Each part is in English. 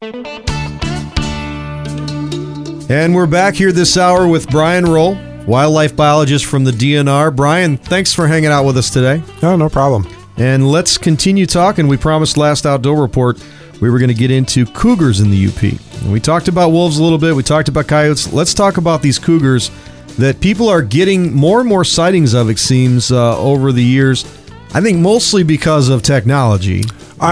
And we're back here this hour with Brian Roll, wildlife biologist from the DNR. Brian, thanks for hanging out with us today. No problem. And let's continue talking. We promised last Outdoor Report we were going to get into cougars in the UP. And we talked about wolves a little bit. We talked about coyotes. Let's talk about these cougars that people are getting more and more sightings of, it seems, over the years. I think mostly because of technology.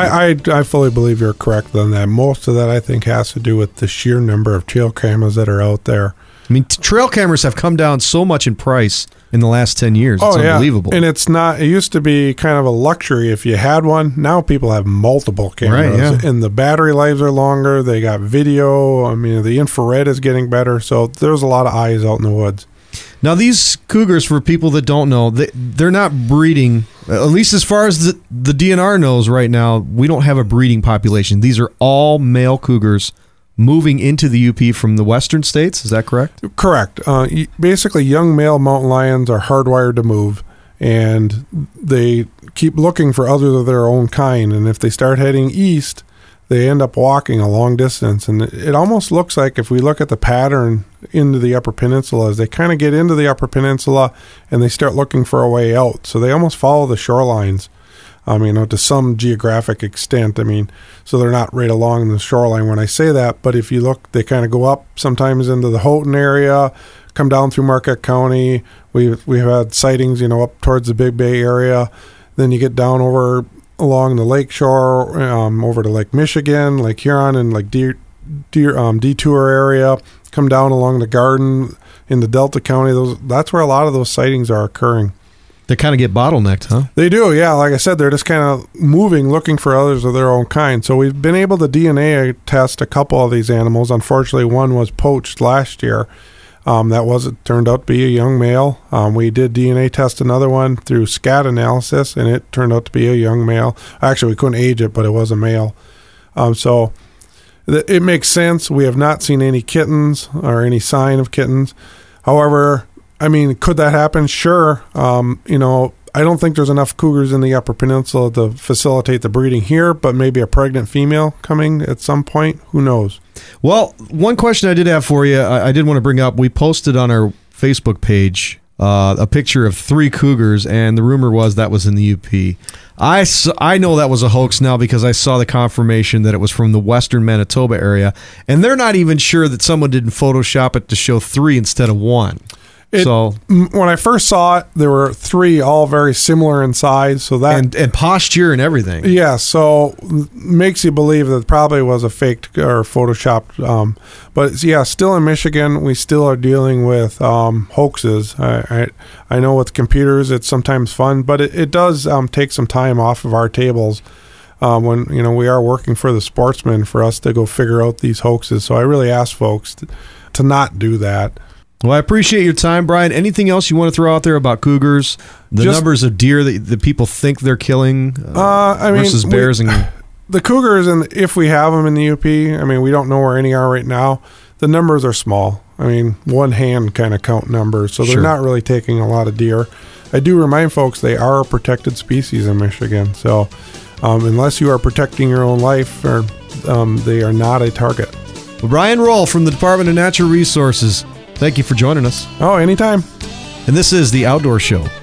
I fully believe you're correct on that. Most of that, I think, has to do with the sheer number of trail cameras that are out there. I mean, trail cameras have come down so much in price in the last 10 years. It's unbelievable. And it used to be kind of a luxury if you had one. Now people have multiple cameras. Right, yeah. And the battery lives are longer. They got video. I mean, the infrared is getting better. So there's a lot of eyes out in the woods. Now, these cougars, for people that don't know, they're not breeding, at least as far as the DNR knows right now, we don't have a breeding population. These are all male cougars moving into the UP from the western states. Is that correct? Correct. Basically, young male mountain lions are hardwired to move, and they keep looking for others of their own kind. And if they start heading east, they end up walking a long distance. And it almost looks like, if we look at the pattern into the Upper Peninsula, as they kind of get into the Upper Peninsula and they start looking for a way out. So they almost follow the shorelines, to some geographic extent. So they're not right along the shoreline when I say that. But if you look, they kind of go up sometimes into the Houghton area, come down through Marquette County. We've had sightings, up towards the Big Bay area. Then you get down over along the lake shore, over to Lake Michigan, Lake Huron, and Lake Detour area, come down along the Garden into Delta County. That's where a lot of those sightings are occurring. They kind of get bottlenecked, huh? They do, yeah. Like I said, they're just kind of moving, looking for others of their own kind. So we've been able to DNA test a couple of these animals. Unfortunately, one was poached last year. It turned out to be a young male. We did DNA test another one through scat analysis, and it turned out to be a young male. Actually, we couldn't age it, but it was a male. So it makes sense. We have not seen any kittens or any sign of kittens. However, could that happen? Sure. I don't think there's enough cougars in the Upper Peninsula to facilitate the breeding here, but maybe a pregnant female coming at some point. Who knows? Well, one question I did have for you, I did want to bring up, we posted on our Facebook page a picture of 3 cougars, and the rumor was that was in the UP. I know that was a hoax now because I saw the confirmation that it was from the western Manitoba area, and they're not even sure that someone didn't Photoshop it to show 3 instead of 1. When I first saw it, there were 3 all very similar in size. So that and posture and everything. Yeah, so makes you believe that it probably was a faked or photoshopped. But yeah, still in Michigan, we still are dealing with hoaxes. I know with computers, it's sometimes fun, but it does take some time off of our tables when we are working for the sportsmen for us to go figure out these hoaxes. So I really ask folks to not do that. Well, I appreciate your time, Brian. Anything else you want to throw out there about cougars? The numbers of deer that people think they're killing versus bears? The cougars, and if we have them in the UP, we don't know where any are right now. The numbers are small. One hand kind of count numbers, so they're not really taking a lot of deer. I do remind folks they are a protected species in Michigan, so unless you are protecting your own life, they are not a target. Well, Brian Roll from the Department of Natural Resources, thank you for joining us. Oh, anytime. And this is The Outdoor Show.